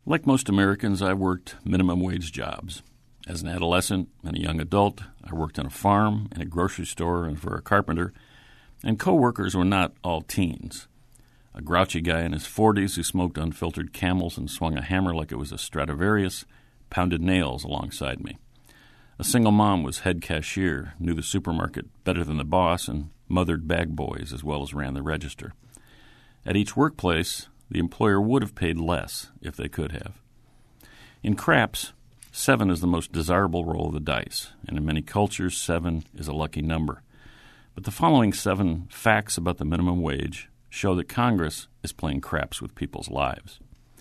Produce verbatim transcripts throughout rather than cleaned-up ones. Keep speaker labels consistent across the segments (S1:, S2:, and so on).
S1: Like most Americans, I worked minimum wage jobs. As an adolescent and a young adult, I worked on a farm, in a grocery store, and for a carpenter, and co-workers were not all teens. A grouchy guy in his forties who smoked unfiltered Camels and swung a hammer like it was a Stradivarius pounded nails alongside me. A single mom was head cashier, knew the supermarket better than the boss, and mothered bag boys as well as ran the register. At each workplace, the employer would have paid less if they could have. In craps, seven is the most desirable roll of the dice, and in many cultures, seven is a lucky number. But the following seven facts about the minimum wage show that Congress is playing craps with people's lives.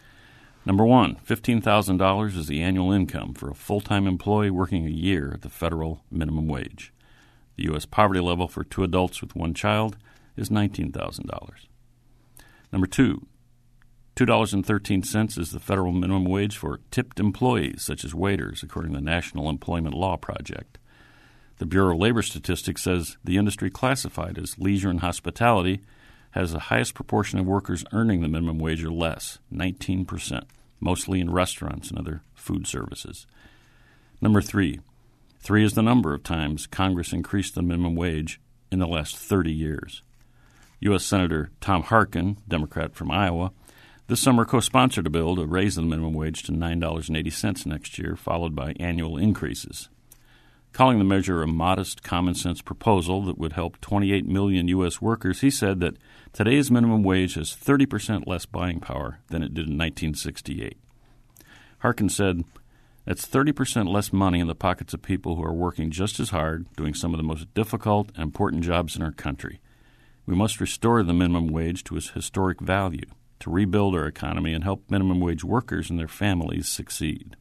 S1: Number one, fifteen thousand dollars is the annual income for a full-time employee working a year at the federal minimum wage. The U S poverty level for two adults with one child is nineteen thousand dollars. Number two, two dollars and thirteen cents is the federal minimum wage for tipped employees, such as waiters, according to the National Employment Law Project. The Bureau of Labor Statistics says the industry classified as leisure and hospitality has the highest proportion of workers earning the minimum wage or less, nineteen percent, mostly in restaurants and other food services. Number three, three is the number of times Congress increased the minimum wage in the last thirty years. U S Senator Tom Harkin, Democrat from Iowa, this summer co-sponsored a bill to raise the minimum wage to nine dollars and eighty cents next year, followed by annual increases. Calling the measure a modest, common-sense proposal that would help twenty-eight million U S workers, he said that today's minimum wage has thirty percent less buying power than it did in nineteen sixty-eight. Harkin said, that's thirty percent less money in the pockets of people who are working just as hard, doing some of the most difficult and important jobs in our country. We must restore the minimum wage to its historic value, to rebuild our economy and help minimum wage workers and their families succeed.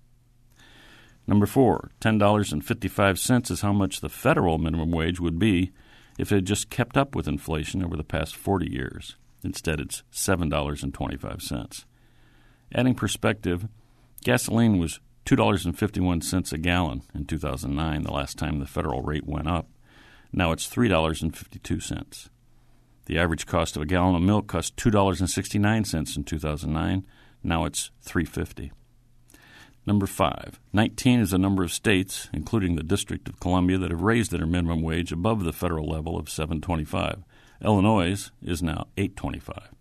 S1: Number four, ten dollars and fifty-five cents is how much the federal minimum wage would be if it had just kept up with inflation over the past forty years. Instead, it's seven dollars and twenty-five cents. Adding perspective, gasoline was two dollars and fifty-one cents a gallon in two thousand nine, the last time the federal rate went up. Now it's three dollars and fifty-two cents. The average cost of a gallon of milk cost two dollars and sixty-nine cents in two thousand nine. Now it's three dollars and fifty cents. Number five, nineteen is the number of states, including the District of Columbia, that have raised their minimum wage above the federal level of seven dollars and twenty-five cents. Illinois is now eight dollars and twenty-five cents.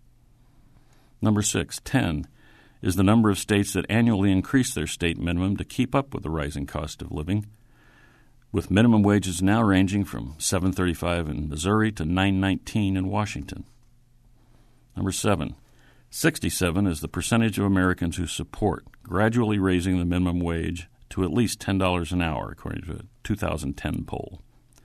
S1: Number six, ten, is the number of states that annually increase their state minimum to keep up with the rising cost of living, with minimum wages now ranging from seven dollars and thirty-five cents in Missouri to nine dollars and nineteen cents in Washington. Number seven, sixty-seven is the percentage of Americans who support gradually raising the minimum wage to at least ten dollars an hour, according to a two thousand ten poll.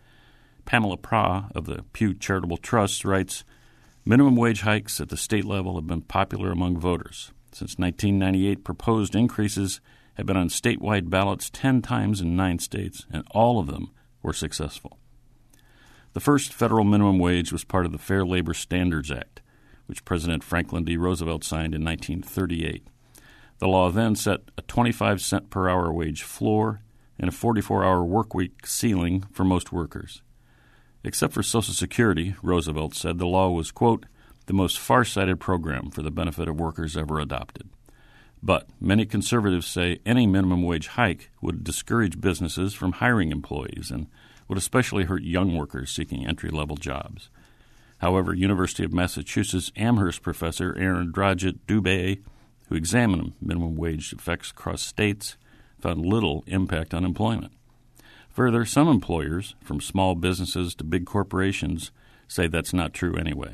S1: Pamela Pra of the Pew Charitable Trust writes, minimum wage hikes at the state level have been popular among voters. Since nineteen ninety-eight, proposed increases have been on statewide ballots ten times in nine states, and all of them were successful. The first federal minimum wage was part of the Fair Labor Standards Act, which President Franklin D. Roosevelt signed in nineteen thirty-eight. The law then set a twenty-five cent per hour wage floor and a forty-four hour work week ceiling for most workers. Except for Social Security, Roosevelt said the law was, quote, the most far-sighted program for the benefit of workers ever adopted. But many conservatives say any minimum wage hike would discourage businesses from hiring employees and would especially hurt young workers seeking entry-level jobs. However, University of Massachusetts Amherst professor Arindrajit Dubey, who examined minimum wage effects across states, found little impact on employment. Further, some employers, from small businesses to big corporations, say that's not true anyway.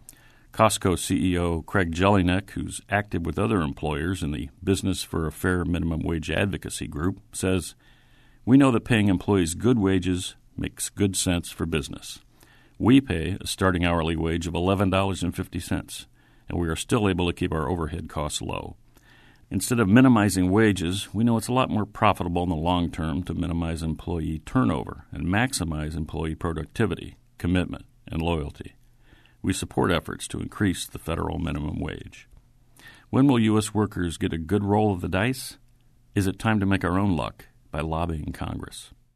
S1: Costco C E O Craig Jelinek, who's active with other employers in the Business for a Fair Minimum Wage Advocacy Group, says, we know that paying employees good wages makes good sense for business. We pay a starting hourly wage of eleven dollars and fifty cents, and we are still able to keep our overhead costs low. Instead of minimizing wages, we know it's a lot more profitable in the long term to minimize employee turnover and maximize employee productivity, commitment, and loyalty. We support efforts to increase the federal minimum wage. When will U S workers get a good roll of the dice? Is it time to make our own luck by lobbying Congress?